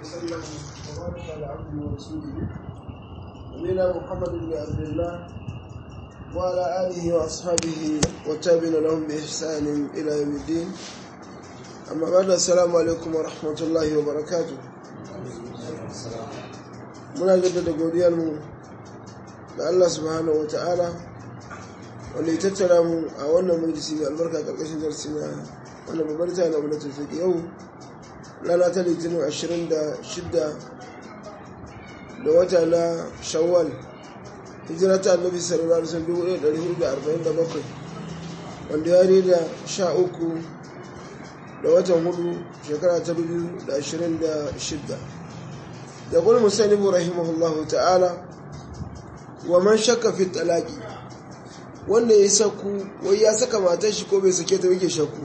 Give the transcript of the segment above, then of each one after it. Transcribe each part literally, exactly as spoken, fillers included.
وسلم وبارك على عبده ورسوله نبينا محمد بن عبد الله وعلى آله وأصحابه وتابعين لهم بإحسان إلى يوم الدين. أما بعد، السلام عليكم ورحمة الله وبركاته. muna jaddada godiyarmu da Allah subhanahu wa ta'ala wanda ya tattara mu a wannan majalisi mai albarka karkashin darsi na wannan babbar ta na bulletin fiqh. Yau rana ta litinin ashirin da shida da wata na shawwal, hijira ta annabi sallallahu alaihi wasallam dubu ɗaya da ɗari hudu da arba'in da bakwai, wanda ya rida sha uku da watan hudu shekara ta dubu da ashirin da shida. يقول المسلم رحمه الله تعالى: ومن شك في الطلاق، wanda ya saku wai ya saka matar shi ko bai sake ta yake shakku.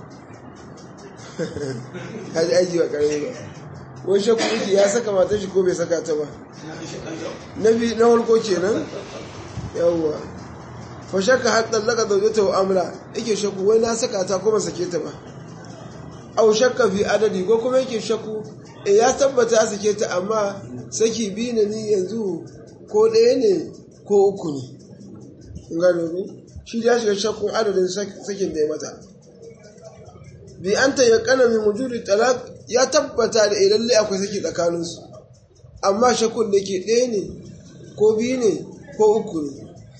Haji aji ba kare ba, wai shakku yake ya saka matar shi ko bai saka ta ba. Nabi na farko kenan, yawwa fa shakka har tallaka zawjata wa amla, yake shakku wai na saka ta ko ban sake ta ba. Aw shakka fi adadi, ko kuma yake shakku e ya tabbata ya sake ta amma saki biyu ne ni yanzu ko ɗaya ne ko uku ne. Gano ne shi ya shiga shakkun adadin sakin da ya mata. Bi an ta ya kana min wujudi talaq, ya tabbata da idan lai akwai saki tsakaninsu, amma shakkun da ke ɗaya ne ko biyu ne ko uku ne.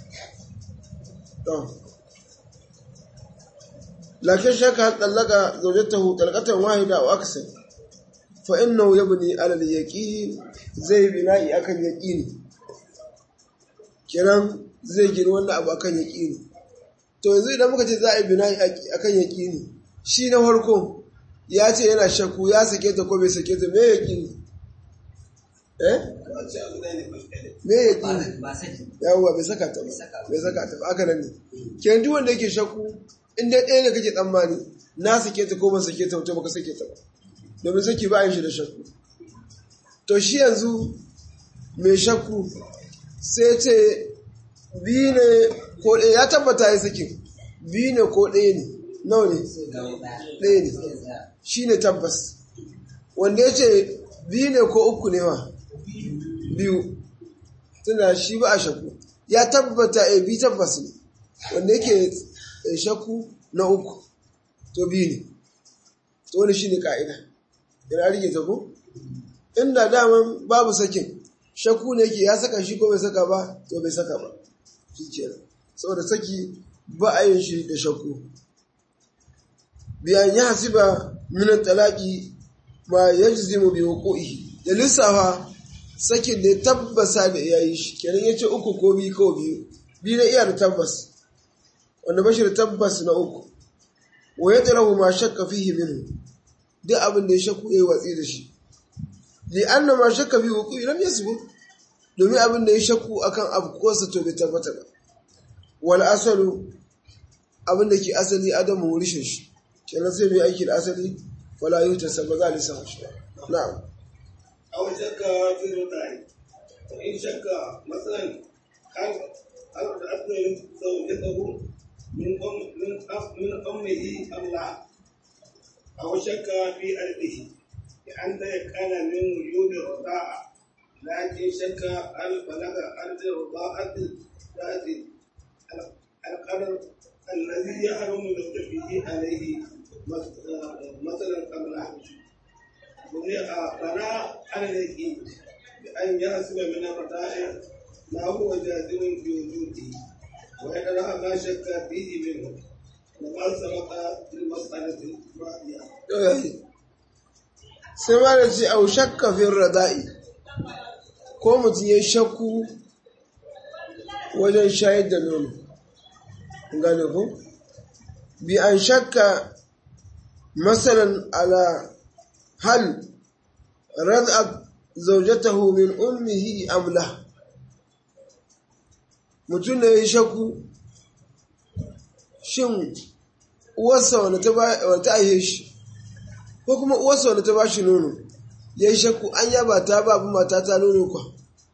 Lakin shakka har tsallaka zaujatahu talqatan wahida wa aksar, fa innahu yabni ala al-yaqin, zai bina'i akan yaqini. Kiran zai gina wannan abu akan yaqini. To yanzu idan muka ce za a yi bina'i akan yaqini, shi na farko ya ce yana shakku ya sake ta ko bai sake ta, me yaqini? Eh? Me yaqini? Yawwa bai saka ta ba. Bai saka ta ba, aka nan ne. Kiran duk wanda yake shakku, in dai ɗaya ne kake tsammani na sake ta ko ban sake ta, wato baka sake ta ba, domin saki ba a yin shi da shakku. To shi yanzu mai shakku sai ce biyu ne ko ɗaya, ya tabbata ya saki biyu ne ko ɗaya ne, nawa ne? Ɗaya ne, shi ne tabbas. Wanda ya ce biyu ne ko uku ne ma? Biyu. Tuna shi ba a shakku, ya tabbata ya bi tabbas ne. Wanda yake shakku na uku to biyu ne. To wani shi ne ka'ida. Yana rike ta ko? Inda daman babu sakin, shakku ne ke ya saka shi ko bai saka ba, to bai saka ba. Shi kenan. Saboda saki ba a yin shi da shakku. Biyan ya hasiba min talaqi ma yajzimu bi wuqu'ihi. Da lissafa sakin da ya tabbasa da yayi shi. Kenan yace uku ko biyu ko biyu. Biyu na iya da tabbas. Wanda bashi da tabbas na uku. Wa yadrahu ma shakka fihi minhu. Duk abin da ya shakku ya yi watsi da shi. Li anna ma shakka fi wuqu'i lam yasbut, domin abin da ya shakku akan abu ko sa to bai tabbata ba. Wal asalu, abin da ke asali adamu wurishin shi, kenan sai mai aiki da asali wala yuta sabba za a lissa shi. Na'am. Aw shakka fi rudai, in shakka masalan kan al-abdu zawjatahu min um min min ummihi am la. أو شك في أرضه لأن كان من وجود الرضاعة، لكن شك هل بلغ أرض الرضاعة ذات القدر الذي يحرم زوجته عليه مثلا قبله. بنى على اليقين بأن يحسب من الرضاعة ما هو جازم بوجوده ويدرى ما شك فيه منه. Sai ma da ce au shakka fin rada'i, ko mutum ya shakku wajen shayar da nono. Gane ku? Bi an shakka masalan ala hal rad'at zawjatahu min ummihi am la. Mutum ne ya shakku shin uwarsa wanda ta aihe shi ko kuma uwarsa wanda ta ba shi nono ya yi shakku an yaba ta ba abin mata ta nono kwa.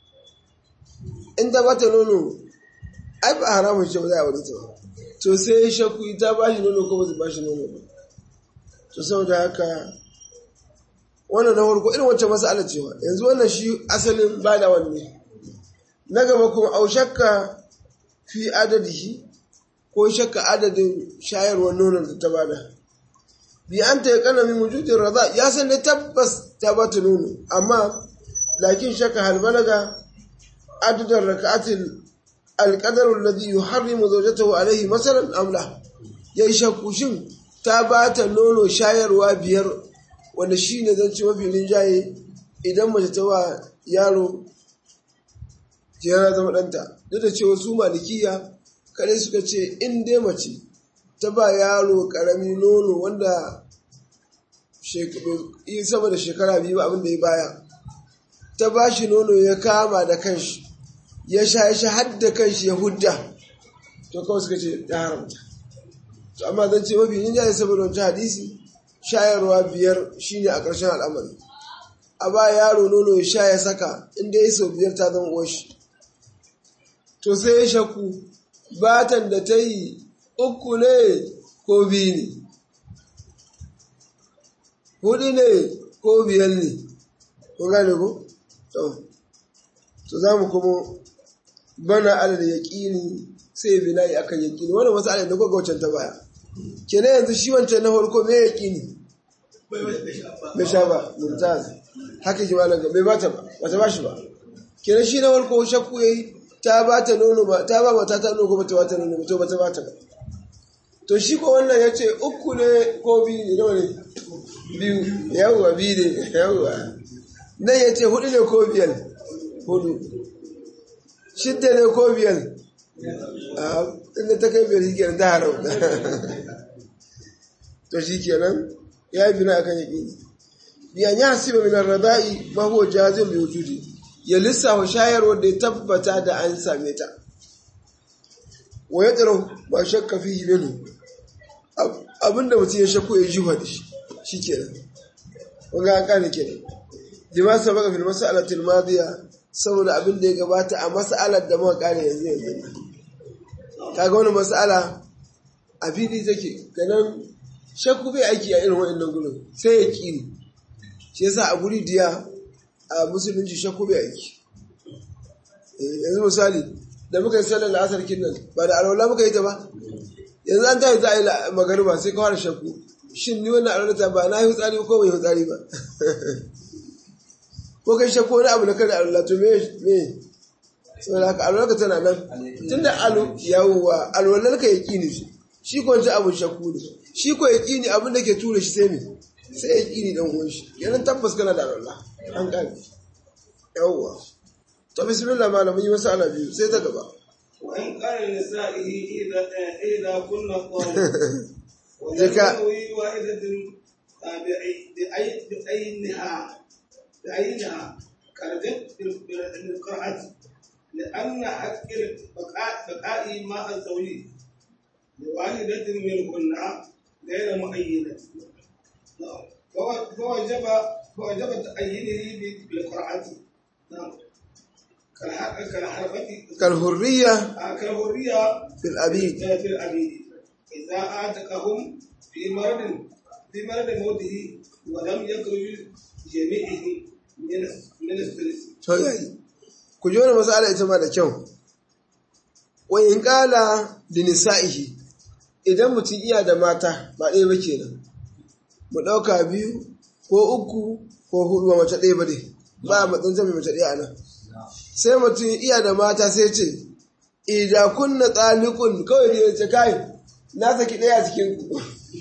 In ta ba ta nono ai ba haramun shi ba za a wani ta ba, to sai ya yi shakku ita ba shi nono ko ba ta ba shi nono ba. To saboda haka wannan na farko irin wacce mas'alar cewa yanzu wannan shi asalin bada wanne na gaba kuma au shakka fi adadihi ko shakka adadin shayarwar nonon da ta bada bi an ta yakana min wujudin rada ya san da tabbas ta bata nono amma lakin shakka hal balaga adadin raka'atil alqadar alladhi yuharrimu zawjatahu alayhi masalan am la yayi shakku shin ta bata nono shayarwa biyar wanda shine zan ci mafi rinjaye idan mace ta wa yaro ya zama ɗanta duk da cewa su malikiya kare suka ce in dai mace ta ba yaro ƙarami nono wanda yi sama da shekara biyu abin da ya baya ta ba shi nono ya kama da kanshi ya sha ya sha har da kanshi ya hudda to kawai suka ce ta haramta to amma zan ce mafi yin jaye saboda wancan hadisi shayarwa biyar shine a ƙarshen al'amari a ba yaro nono ya sha ya saka inda ya sau biyar ta zama uwashi to sai ya shaku batan da ta yi uku ne ko biyu ne hudu ne ko biyar ne ko gane ko? to za mu kuma bana alal yaƙini sai bina'i akan yaƙini wannan wasu alal da kuka wancan ta baya kenan yanzu shi wancan na farko mai yaƙini bai sha ba mumtaz haka ki malam bai bata ba wata ba shi ba kenan shi na farko shakku yayi ta bata nono ba ta ba mata ta nono ko bata bata nono to bata bata ba to shi ko wannan yace uku ne ko biyu ne nawa ne biyu yawa biyu ne yawa nan yace hudu ne ko biyar hudu shidda ne ko biyar a inda ta kai biyar shi kenan ta harauta to shi kenan ya yi bina akan yaƙini biyan ya hasiba min ar-rada'i ma huwa jazim bi wujudi ya lissafa shayarwar da ya tabbata da an same ta wa yadru ba shakka fihi minhu abinda mutum ya shakku ya jiwa da shi shikenan wanga an kane kenan jima sabaka fil mas'alati al-madiya saboda abinda ya gabata a mas'alar da muka kare yanzu yanzu kaga wannan mas'ala a fili take kanan shakku bai aiki a irin wa'annan gurin sai ya kiri shi yasa a guri diya a musulunci shakku bai aiki yanzu misali da muka yi sallar la'asar kinnan ba da alwala muka yi ta ba yanzu an tayi za a yi magariba sai ka fara shakku shin ni wannan alwala ta ba na yi hutsari ko bai hutsari ba ko kai shakku wani abu na kada alwala to me me saboda haka alwala ka tana nan tunda alu yawwa alwalar ka yaqini shi shi ko wanda abu shakku ne shi ko yaqini abin da ke tura shi sai me sai yaqini dan uwan shi yanan tabbas kana da alwala an gane yawwa to bismillah malamin yi masa ala biyu sai ta gaba wa in qala nisa'ihi idha idha kunna qawm wa Zaka- yanawi wahidatin tabi'i bi ay bi ayniha bi ayniha karjat bil qira'at لأن حق البقاء بقاء ماء الزوجي لواحدة منهن غير مؤيدة فوجب فوجب تأييده بالقرعة نعم كالحرفة kalhurriya كالحرية fil abid في العبيد إذا أعتقهم في مرض في مرض موته ولم يخرج جميعه من من الثلث. to yayi ku ji wani masala ita ma da kyau wa in qala li nisa'ihi idan mutum iya da mata ba ɗaya ba kenan mu ɗauka biyu ko uku ko hudu ba mace ɗaya ba dai ba a matsan jami mace ɗaya a nan sai mutum iya da mata sai ce idan kunna tsalikun kawai da yace kai na saki ɗaya cikin ku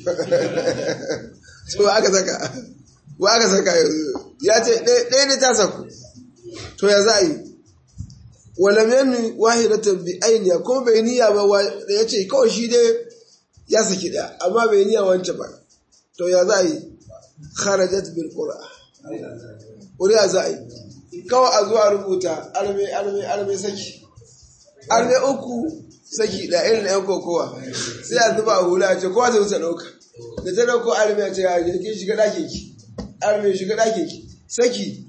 so aka saka wa aka saka yanzu ya ce ɗaya ne ta saku to ya za a yi walam yanni wahidatan bi ainiya kuma bai niyya ba ya ce kawai shi dai ya saki ɗaya amma bai niyya wancan ba to ya za a yi kharajat bil qur'a ƙuri'a za a yi kawai a zuwa rubuta alme alme alme saki alme uku saki da irin ɗayan kokowa sai a zuba a hula a ce kowa ta wuce ɗauka da ta ɗauko alme a ce ya jirgin shiga ɗakin ki alme shiga ɗakin ki saki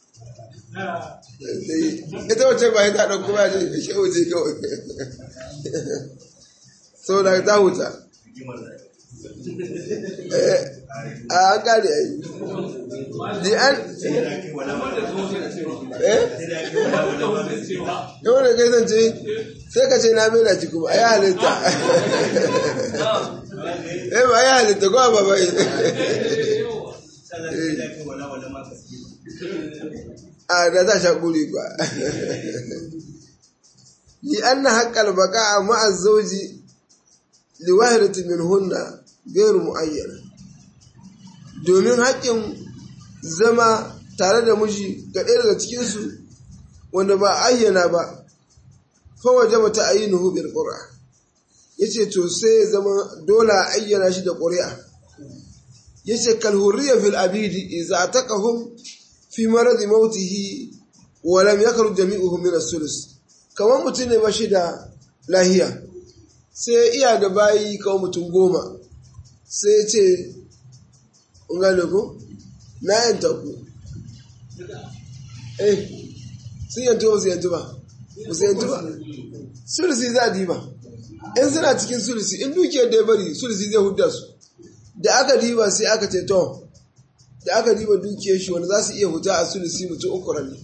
ita wace ba ta ɗauko ba ce ka shehu ce kawai sau da ta huta a an kare a yi di an eh yau da kai zance sai ka ce na mai da ci kuma a yi halitta eh ba yi halitta kuma ba bai a da za sha kuri ba li an na haƙƙal baka a ma'az zauji li wahidati min hunna gairu mu'ayyana domin haƙƙin zama tare da miji ga ɗaya daga cikinsu wanda ba ayyana ba fa waje mata ayyinuhu bil qur'a yace to sai zama dole ayyana shi da ƙuri'a yace kal hurriya fil abidi idza ataqahum fi marad mautihi wa lam yakhruj jami'uhum min as-sulus kamar mutum ne bashi da lahiya sai iya da bayi kawo mutum goma sai ce in gane ku na yanta ku eh sun yantu ba su yantu ba ba su yantu ba sulusi za a diba in suna cikin sulusi in dukiyar da ya bari sulusi zai hudda su da aka diba sai aka ce to da aka diba dukiyar shi wanda za su iya huta a sulusi mutum uku ranne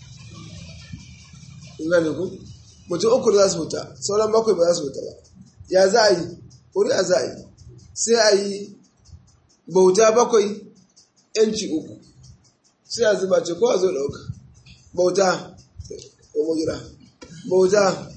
in gane ku mutum uku za su huta sauran bakwai ba za su huta ba ya za a yi ƙuri'a za a yi sai a yi bauta bakwai yanci uku sai a zuba ce ko a zo ɗauka bauta ko mujira bauta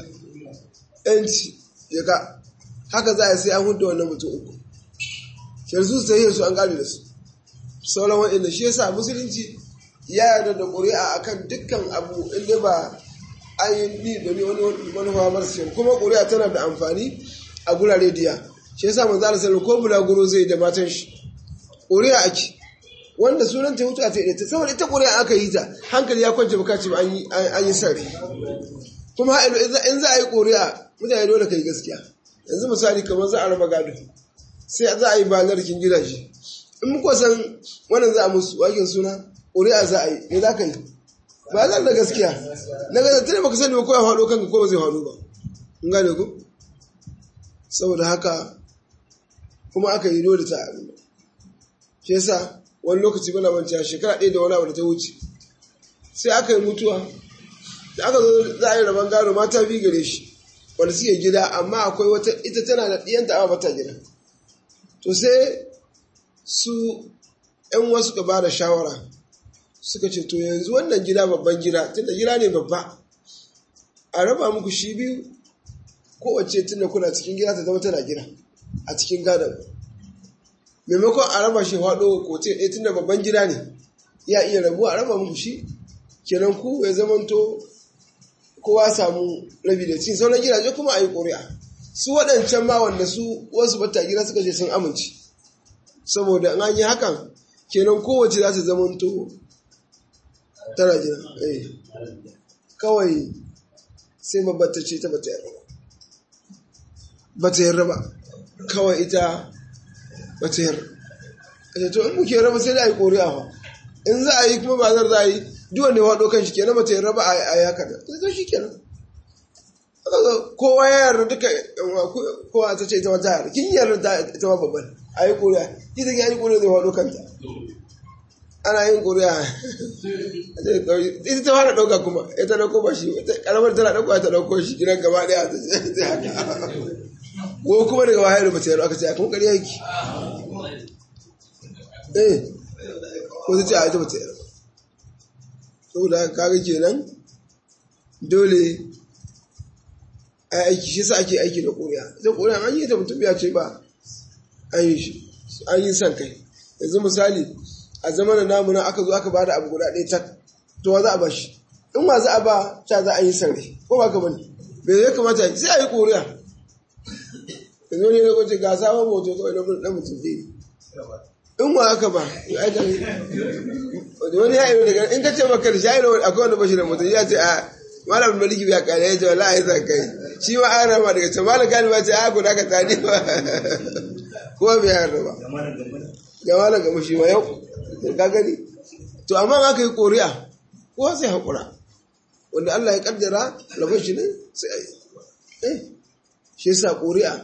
yanci ya ka haka za a yi sai an hudu wannan mutum uku shirsu su yi su an ƙari da su sauran waɗanda shi yasa musulunci ya yarda da ƙuri'a akan dukkan abu inda ba an yi ni da ni wani manufa marasa kuma ƙuri'a tana da amfani a gurare diya shi yasa manzo Allah sallallahu ko bulaguro zai da matan shi ƙuri'a ake wanda sunan ta hutu a ta ita saboda ita ƙuri'a aka yi ta hankali ya kwance baka ce an yi an yi sarri kuma in za a yi ƙuri'a mutane dole kai gaskiya yanzu misali kamar za a raba gado sai za a yi bazarkin gidaje in muka san wannan za a musu wakin suna ƙuri'a za a yi me za ka yi ba zan da gaskiya na gaza tare baka sani ba ko ya faɗo kanka ko ba zai faɗo ba in gane ku saboda haka kuma aka yi dole ta abin shi yasa wani lokaci bana wancan shekara ɗaya da wani abu da ta wuce sai aka yi mutuwa da aka zo za a yi rabon gado mata biyu gare shi wanda suke gida amma akwai wata ita tana da ɗiyanta amma bata gida to sai su ‘yan wasu ka ba da shawara suka ce to yanzu wannan gida babban gida tunda gida ne babba a raba muku shi biyu kowace tunda kuna cikin gida ta zama tana gida a cikin gadon maimakon a raba shi haɗo ko ce ɗaya tunda babban gida ne ya iya rabu a raba muku shi kenan ku ya zamanto kowa samu rabi da cin sauran gidaje kuma a yi ƙuri'a su waɗancan ma wanda su wasu bata gida suka ce sun amince saboda an yi hakan kenan kowace za ta zamanto tana jira eh kawai sai babbar ta ce ta bata yarda bata yarda ba kawai ita bata yarda kace to in muke raba sai da ai ƙuri'a fa in za a yi kuma ba zar za a yi duk wanda ya wado kan shi kenan bata yarda ba a yi haka da to shi kenan kowa ya yarda duka kowa ta ce ita ma ta yarda kin yarda ita ma babban a yi ƙuri'a ita ke yi ƙuri'a zai wado kanta ana yin ƙuri'a ita ta fara ɗauka kuma ita ɗauko ba shi ƙaramar tana ɗauko ta ɗauko shi gidan gaba ɗaya ta ce haka ko kuma daga wahayar da bata yaro aka ce a kuma ƙarya yake eh ko ta ce a ita bata yaro saboda kaga kenan dole a aiki shi sa ake aiki da ƙuri'a ita ƙuri'a an yi ta mutum ya ce ba an yi shi an yi san kai yanzu misali a zamanin namu na aka zo aka bada abu guda ɗaya tak to wa za a ba shi in ma za a ba ta za a yi sarri ko ba ka bane bai ya kamata sai a yi ƙuri'a yanzu ne na kwace ga sabon moto kawai na ɗan mutum ɗaya in ma aka ba wani ya iro daga in ka ce maka da shayarwa akwai wanda bashi da mutum ya ce a malam maliki ya kare ya ce wala ya zan kai shi ma an rama daga can malam gani ba ce a guda ka tani ba kuma bai yarda ba ga malam gama shi ma yau ka gani to amma aka yi ƙuri'a kowa sai haƙura wanda Allah ya kaddara rabon shi ne sai a yi eh shi yasa ƙuri'a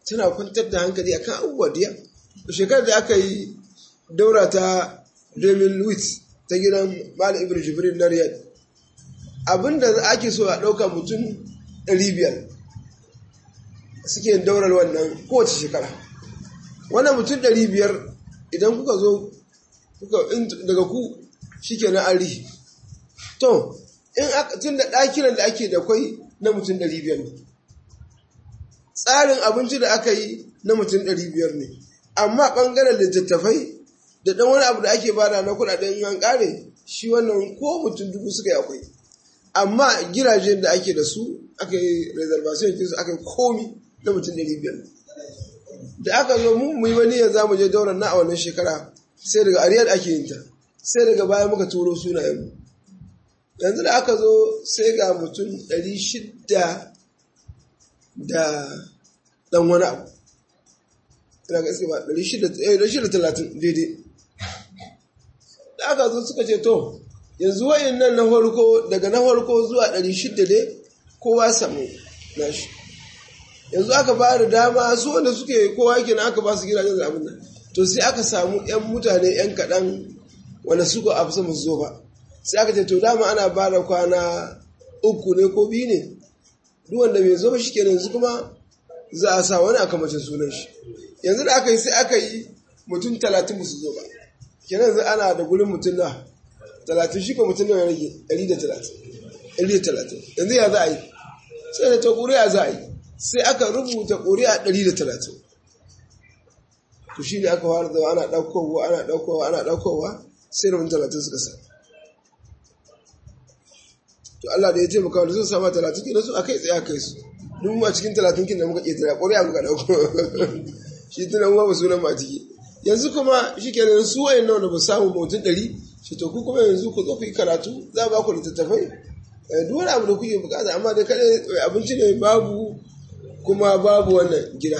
tana kwantar da hankali akan abubuwa diya. Shekarar da aka yi daura ta Domin Louis ta gidan Malam Ibn Jibril na Riyadh, abinda ake so a ɗauka mutum ɗari biyar suke daurar wannan kowace shekara. Wannan mutum ɗari biyar idan kuka zo daga ku shi ke na ari. To, tun da ɗakinan da ake da kwai na mutum ɗari biyar ne, tsarin abinci da aka yi na mutum ɗari biyar ne, amma ɓangaren littattafai da ɗan wani abu da ake bada na kuɗaɗen yan ƙare shi wannan ko mutum dubu suka yi akwai. Amma gidajen da ake da su aka yi reservation kinsu aka yi komi na mutum ɗari biyar. Da aka zo mu mu yi wani yanzu za mu je daular na a wannan shekara sai daga Riyadh ake yin ta, sai daga baya muka turo sunayenmu. Yanzu da aka zo sai ga mutum ɗari shida da ɗan wani abu. Ina ga ba ɗari shida talatin daidai. Da aka zo suka ce to yanzu wa'in nan na farko daga na farko zuwa ɗari shida dai kowa samu nashi. Yanzu aka ba da dama su wanda suke kowa yake na aka ba su gidajen da abin nan. To sai aka samu 'yan mutane 'yan kaɗan wanda suka afi sama su zo ba. Sai aka ce to dama ana ba da kwana uku ne ko biyu ne. Duk wanda bai zo ba shi kenan yanzu kuma za a sa wani aka mace sunan shi. Yanzu da aka yi sai aka yi mutum talatin ba su zo ba. Kenan yanzu ana da gurin mutum na talatin shi ko mutum na rage ɗari da talatin. ɗari da talatin. Yanzu ya za a yi. Sai da ta ƙuri'a za a yi. Sai aka rubuta ƙuri'a ɗari da talatin. To shi ne aka fara da ana ɗaukowa ana ɗaukowa ana ɗaukowa sai da mutum talatin suka sa. To Allah da ya taimaka wanda sun sama talatin kina su akai tsaye akai su. Duk ma cikin talatin kin da muka ƙetare ƙuri'a muka ɗauko. Shi tunan uwa ba sunan ma ciki. Yanzu kuma shi kenan su wayan nan da ba samu mutum ɗari shi to ku kuma yanzu ku zo ku yi karatu za ba ku littattafai. Duk wani abu da kuke bukata amma da kaɗai abinci ne babu kuma babu wannan gida.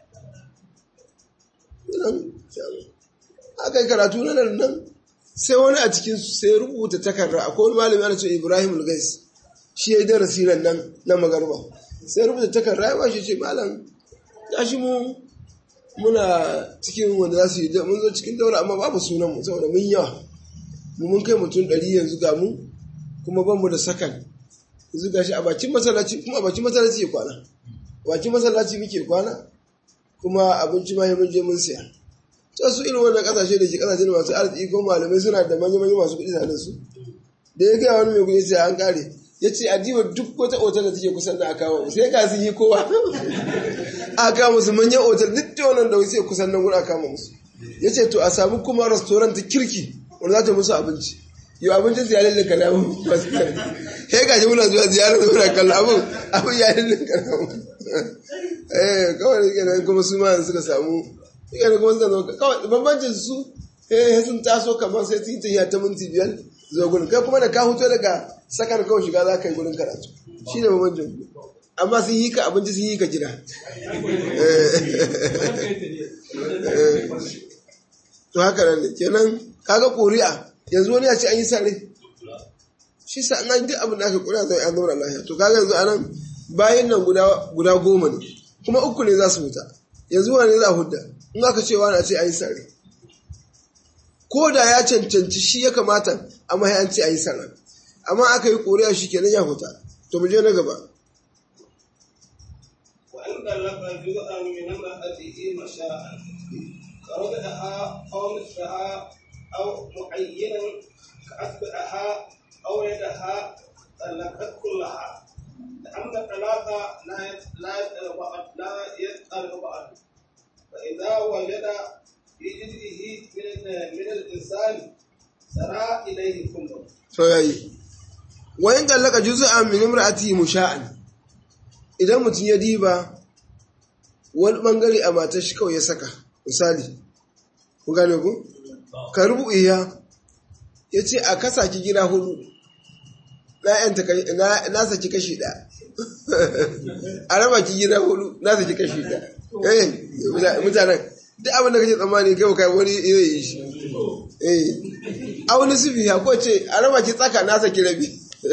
Aka yi karatu na nan nan sai wani a cikinsu sai rubuta takarda. Akwai wani malami ana cewa Ibrahim Al-Gais shi ya yi darasi nan na magarba. Sai rubuta takarda ya ba shi ce malam ya shi mu muna cikin wanda za su yi mun zo cikin daura amma babu sunan mu saboda mun yawa. Mu mun kai mutum ɗari yanzu ga mu kuma ban mu da sakan. Yanzu ga shi a bakin masallaci kuma a bakin masallaci ya kwana. Bakin masallaci muke kwana kuma abinci ma mun je mun siya. To su irin wannan kasashe da ke kasashe da masu arziki ko malamai suna da manya-manya masu kuɗi tare su. Da ya gaya wani mai kuɗi sai an kare. Ya ce adiba duk wata otal da take kusan da aka kawo sai ga su yi kowa. Aka kawo musu manyan otal duk da wannan da sai kusan nan gudu aka kama musu. Ya ce to a samu kuma restaurant kirki wanda za ta musu abinci. Yau abincin su ya lalle kana mun masu kare. Sai ga shi muna zuwa ziyarar da muna kallon abin abin ya lalle kana mun. Eh kawai kenan kuma su ma suka samu yana kuma suka zo kawai bambancin su eh sun taso kamar sai su yi tafiya ta minti biyar zuwa gurin kai kuma da ka huto daga sakar kawai shiga za ka yi gurin karatu shi ne bambancin amma sun yi ka abinci sun yi ka gida to haka nan ne kenan kaga ƙuri'a yanzu wani ya ce an yi sare shi sa an duk abin da aka ƙuri'a zai an zauna lafiya to kaga yanzu anan bayan nan guda goma ne kuma uku ne za su huta yanzu wani za a hudda in aka ce wani a ce a yi sare ko da ya cancanci shi ya kamata amma ya an ce a yi sare amma aka yi ƙuri'a shi kenan ya huta to mu je na gaba أو يدها طلقت كلها لأن الطلاق لا لا لا يطلق بعد فإذا وجد في جزئه من من الإنسان سرى إليه كله. فياي وإن طلق جزءا من امرأته مشاء idan mutum ya diba wani bangare a matar shi kawai ya saka misali ku gane ku ka rubu iya ya ce a kasa ki gida hudu na saki kashi ɗaya a raba ki gida hudu na saki kashi ɗaya eh mutanen duk abin da kake tsammani kai kai wani iya yi shi eh a wani sufi ya ko ce a raba ki tsaka na saki rabi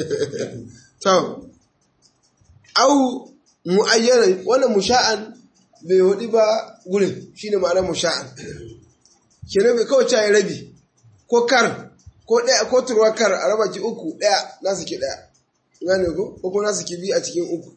to au mu'ayyana wannan musha'an bai hudu ba gurin shine ma'anar musha'an kenan bai kawai cayi rabi ko kar ko ɗaya ko turwa kar a raba ki uku ɗaya na saki ɗaya gane ko ko kuma na saki biyu a cikin uku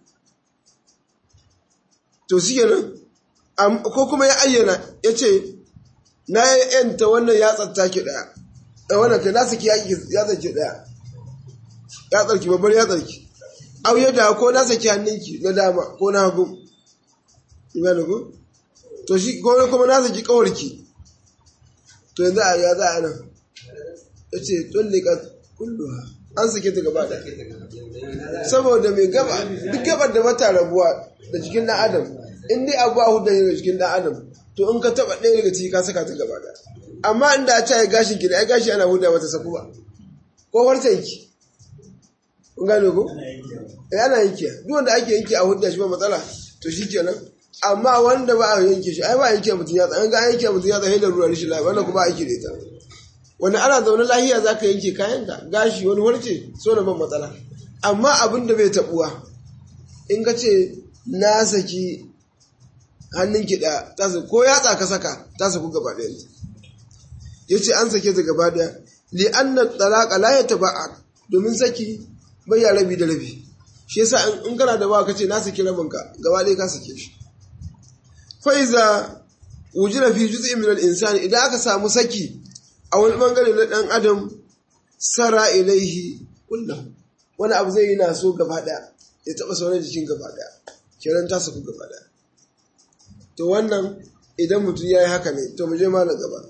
to shi kenan ko kuma ya ayyana ya ce na yanta wannan ya tsatta ki ɗaya a wannan kai na saki ya tsarki ɗaya ya tsarki babbar ya tsarki au yadda ko na saki hannunki na dama ko na hagu gane ko to shi ko kuma na saki kawarki to yanzu a ya za a nan ya ce tullika kulluha an sake ta gaba da saboda mai gaba duk gabar da mata rabuwa da jikin ɗan adam in dai abu a hudu da jikin ɗan adam to in ka taɓa ɗaya daga ciki ka saka ta gaba da amma inda a caye gashin ki da ya gashi ana hudu mata saku ba ko farcen ki kun gane ko eh ana yanke duk wanda ake yanke a hudu shi ba matsala to shi kenan amma wanda ba a yanke shi ai ba a yanke mutum ya tsaye an ga an yanke mutum ya tsaye da ruwa rishi lafiya wannan kuma aiki da ita wanda ana zaune lahiya za ka yanke kayanka gashi wani warce so na ban matsala amma abin da bai tabuwa in ka ce na saki hannun kiɗa ko yatsa ka saka ta saku gaba ɗaya ya ce an sake ta gaba ɗaya li anna talaqa la yataba'a domin saki bai ya rabi da rabi shi yasa in kana da ba ka ce na saki rabinka gaba ɗaya ka sake shi fa iza wujida fi juz'in min al-insani idan aka samu saki a wani bangare na ɗan adam sara ilaihi kullum wani abu zai yi na so gaba ɗaya ya taɓa sauran jikin gaba ɗaya kiran ta saku gaba ɗaya to wannan idan mutum ya yi haka ne to mu je malam gaba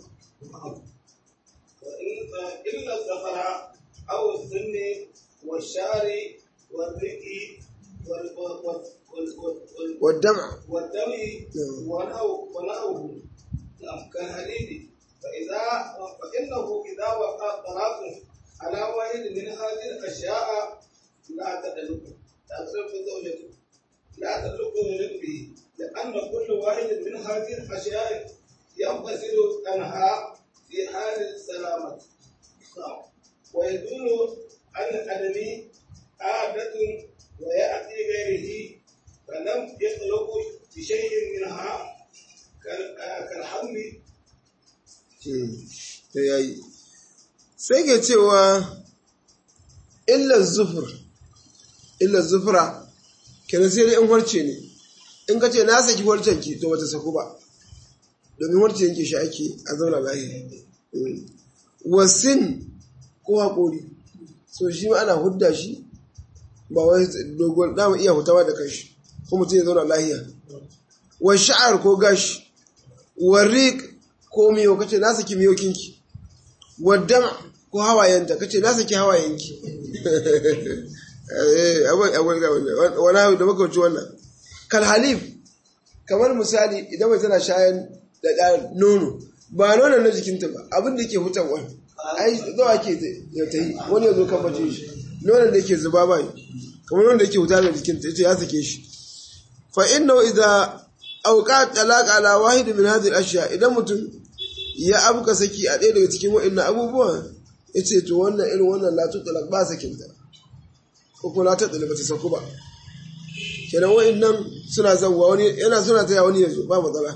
والدمع والدم ونحوه كالحديد فإذا فإنه إذا وقع طلاق على واحد من هذه الأشياء لا تدلق لا تدلق زوجته لا تدلق زوجته لأن كل واحد من هذه الأشياء ينفصل عنها في حال السلامة ويدل عن الأدمي عادة ويأتي غيره فلم يخلق بشيء منها كالحمل sai ke cewa illar zufur illar zufura kenan sai dai in harce ne in ka ce na saki harcen ki to wata saku ba domin harce yanke shi ake a zauna lahi wasin ko haƙori so shi ma ana hudda shi ba wai dogon dama iya hutawa da kashi ko mutum ya zauna lahiya wa sha'ar ko gashi wa riq ko miyo kace na saki miyokinki waddan ko hawayenta kace na saki hawayenki eh abun abun ga wannan wala da muka wuce wannan kal halif kamar misali idan mai tana shayan da da nono ba nono na jikinta ba abin da yake hutawa ai zuwa ke ya tayi wani yazo kan bace shi nonon da yake zuba ba kamar nonon da yake huta da jikinta yace ya sake shi fa innahu idza awqat talaq ala wahid min hadhihi al-ashya idan mutum ya abuka saki a ɗaya daga cikin wa'annan abubuwan yace to wannan irin wannan la tutlaq ba sakin ta ko ko la tutlaq ba ta saku ba kenan wa'annan suna zawwa wani yana suna taya wani yazo ba matsala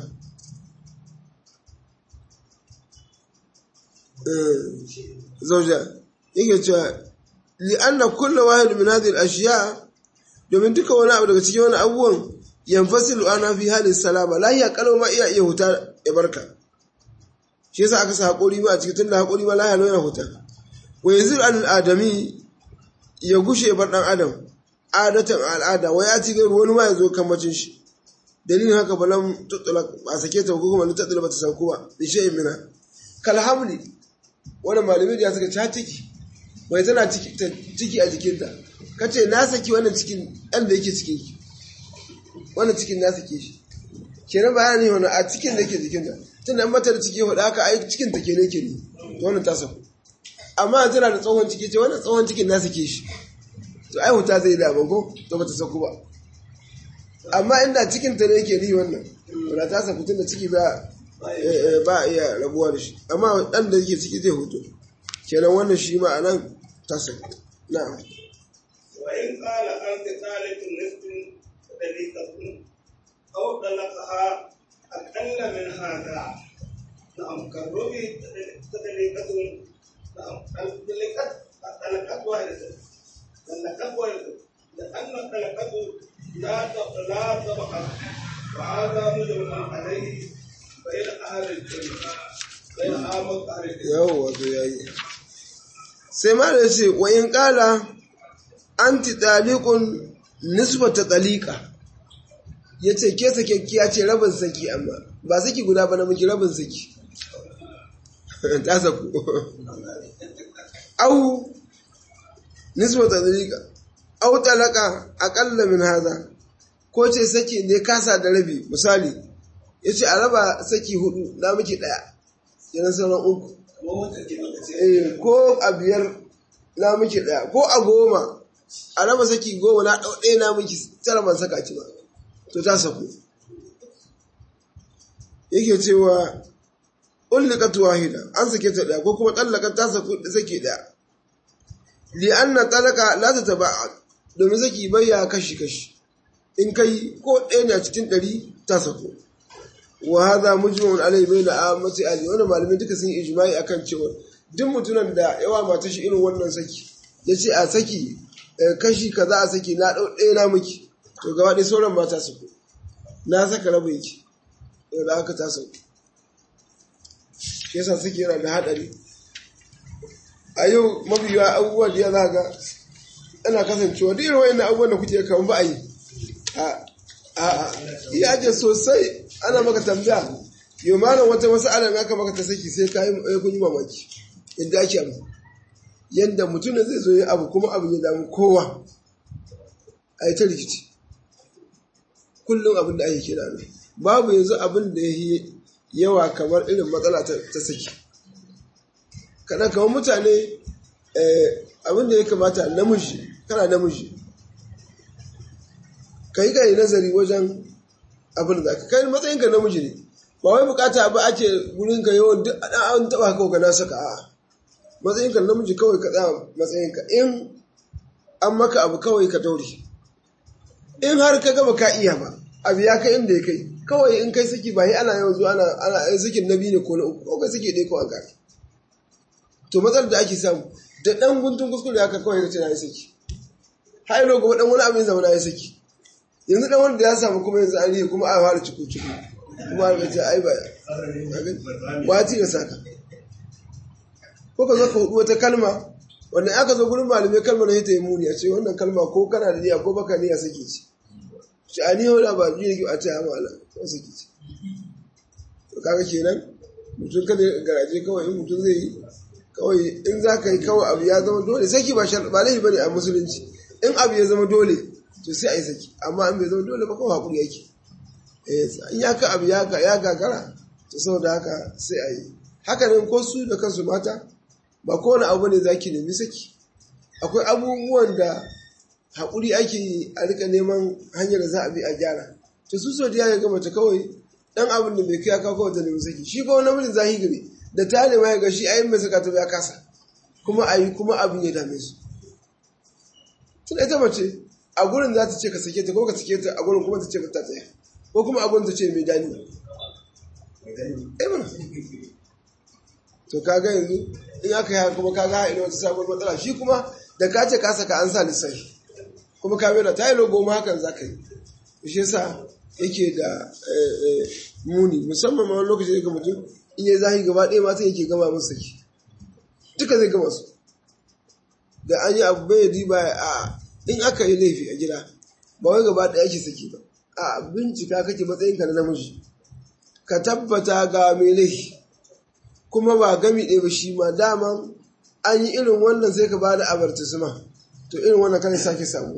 eh zauja yake cewa li anna kullu wahid min hadhihi al-ashya domin duka wani abu daga cikin wani abubuwan yanfasilu ana fi halin salama lahiya kalau ma iya iya huta ya barka shi yasa aka sa hakuri ba a cikin tunda hakuri ba lahiya yana huta wa yazil al adami ya gushe bar dan adam adatan al'ada wa ya ci gairu wani ma yazo kan macin shi dalilin haka balam tutlaq ba sake ta ko kuma tutlaq ba ta sauko ba bi shay'in mina kal hamli wannan malami da suka ci ciki wai tana ciki ciki a jikinta kace na saki wannan cikin dan da yake cikin ki wannan cikin na sake shi kenan bayani wannan a cikin da yake jikinta tunda mata da ciki hudu haka ai cikin ta kenan ke ne to wannan ta saku amma tana da tsohon ciki ce wannan tsohon cikin na sake shi to ai huta zai da bango to bata saku ba amma inda cikin ta ne yake ni wannan wala ta saku tunda ciki ba ba iya rabuwa da shi amma dan da yake ciki zai hutu kenan wannan shi ma anan ta saku na'am wa in qala anta talaqun nisfin dalika أو طلقها أقل من هذا نعم كالربي تطلقت نعم طلقت طلقت واحدة طلقت واحدة لأن الطلقة لا لا طبقة وهذا مجمع عليه بين أهل الجنة بين عامة أهل الجنة. yawwa to yayi sai ma da ce wa in qala anti taliqun nisbata taliqa yace ke sakekkiya ce rabin saki amma ba saki guda ba na miki rabin saki ta saku au nisbata taliqa au talaka aqalla min hada ko ce saki ne kasa da rabi misali yace a raba saki hudu na miki daya yana sauran uku eh ko a biyar na miki daya ko a goma a raba saki goma na dau ɗaya na miki tara ban saka ki ba to ta saku yake cewa ulliqat wahida an sake ta daya ko kuma tallaka ta saku saki daya li anna talaka la tataba'ad domin saki bayya kashi kashi in kai ko ɗaya ne a cikin ɗari ta saku wa hadha mujmun alai bayna amati ali wannan malamai duka sun ijma'i akan cewa duk mutunan da yawa mata shi irin wannan saki yace a saki kashi kaza a saki na dau ɗaya na miki to gaba ɗaya sauran mata su ku na saka rabu yake to da aka ta sauki yasa saki yana da hadari a yau mabiya abubuwa da ya zaga ana kasancewa duk irin wayannan abubuwan da kuke kawo ba a yi a a iya aje sosai ana maka tambaya yau malam wata mas'ala ne aka maka ta saki sai ka yi kun yi mamaki yadda ake abu yadda mutum zai zo yi abu kuma abu ya damu kowa a yi ta rikici kullum abin da ake kira ne babu yanzu abin da ya yi yawa kamar irin matsala ta saki kaɗan kamar mutane abin da ya kamata namiji kana namiji ka yi kai nazari wajen abin da ka kai matsayinka namiji ne ba wai bukata abu ake wurinka yawan duk an taɓa kawai ka na saka a matsayinka namiji kawai ka tsaya matsayinka in an maka abu kawai ka daure in har ka gaba ka iya ba abu ya kai inda ya kai kawai in kai saki ba yi ana yawan zuwa ana ana sakin nabi ne ko na uku ko kai saki ɗaya ko an kare to matsalar da ake samu da ɗan guntun kuskure haka kawai ka ce na yi saki har yi gaba ɗan wani abin zama na yi saki yanzu ɗan wanda ya samu kuma yanzu an yi kuma a fara ciku ciku kuma a ce ai ba wati ya saka ko ka zo ka hudu wata kalma wanda aka zo gurin malamai kalmar ya ta yi muni a ce wannan kalma ko kana da niyya ko baka niyya sake ce shi a ni hau ba biyu ne a ce hama ala ko sake ce to kaga kenan mutum kada garaje kawai in mutum zai yi kawai in za ka yi kawai abu ya zama dole saki ba shar ba laifi bane a musulunci in abu ya zama dole to sai a yi saki amma in bai zama dole ba kawai hakuri yake in ya ka abu ya gagara to saboda haka sai a yi haka nan ko su da kansu mata ba kowane abu ne za ki nemi saki akwai abubuwan da haƙuri ake yi a rika neman hanyar da za a bi a gyara to su so da ya ga mace kawai dan abin da bai kai aka kawai ta nemi saki shi ko namijin zahiri da ta nema ya ga shi ayin mai saka ta ya kasa kuma a yi kuma abin ya dame su tun ita mace a gurin za ta ce ka sake ta ko ka sake ta a gurin kuma ta ce ka ta tsaya ko kuma a gurin ta ce mai dani to kaga yanzu in aka yi haka kuma kaga ha ina wata sabon matsala shi kuma da ka ce ka saka an sa lissafi kuma ka bera ta yi logo ma hakan za ka yi shi yasa yake da muni musamman ma wani lokaci ga mutum in yi zahi gaba ɗaya matan yake gama musu saki duka zai gama su da an yi abu bai riba a in aka yi laifi a gida ba wai gaba ɗaya ake saki ba a bincika kake matsayinka na namiji ka tabbata ga mai laifi kuma ba gami ɗaya ba shi ma dama an yi irin wannan sai ka ba da abartisma to irin wannan kan sake samu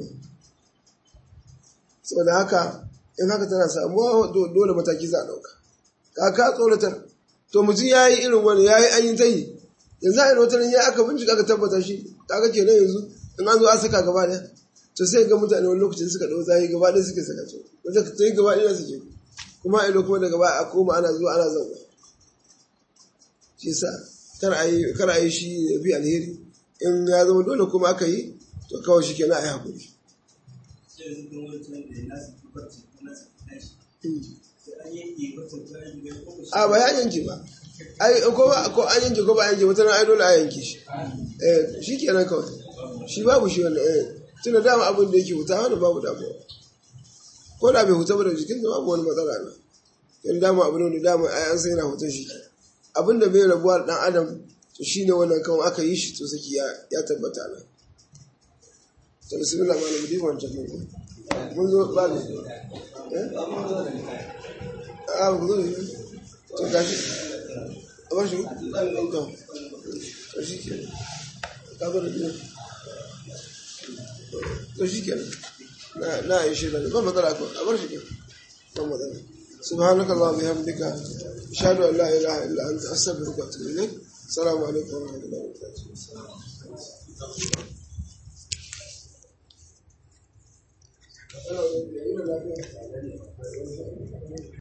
sau da haka in haka tana samuwa dole mataki za a ɗauka ka ka tsoratar to mutum ya yi irin wani ya yi an yi ta yi yanzu a yi wata ya aka bincika ka tabbata shi kaga ke nan yanzu in an zo a saka gaba ɗaya to sai ga mutane wani lokacin suka ɗau zahi gaba ɗaya suke saka to wanda ta yi gaba ɗaya suke kuma a ilo kuma daga baya a koma ana zuwa ana zauna shi sa kar a yi shi ya fi alheri in ya zama dole kuma aka yi to kawai shi kenan a yi haƙuri a ba ya yanke ba ai ko ba ko an yanke ko ba yanke wata ai dole a yanke shi eh shi kenan kawai shi babu shi wannan eh tunda dama abin da yake huta wani babu damuwa ko da bai huta ba da jikin da babu wani matsala na yan dama abin da dama ai an sai yana huta shi abin da bai rabuwa dan adam to shine wannan kawai aka yi shi to saki ya ya tabbata na to bismillah malam di wancan ne mun zo ba ne eh a mun zo to gashi a bar shi to to shi ke ka bar ne to shi ke na na yi shi da ba matsala ko a bar shi ke ba matsala سبحانك اللهم وبحمدك أشهد أن لا إله إلا أنت أستغفرك وأتوب إليك السلام عليكم ورحمة الله وبركاته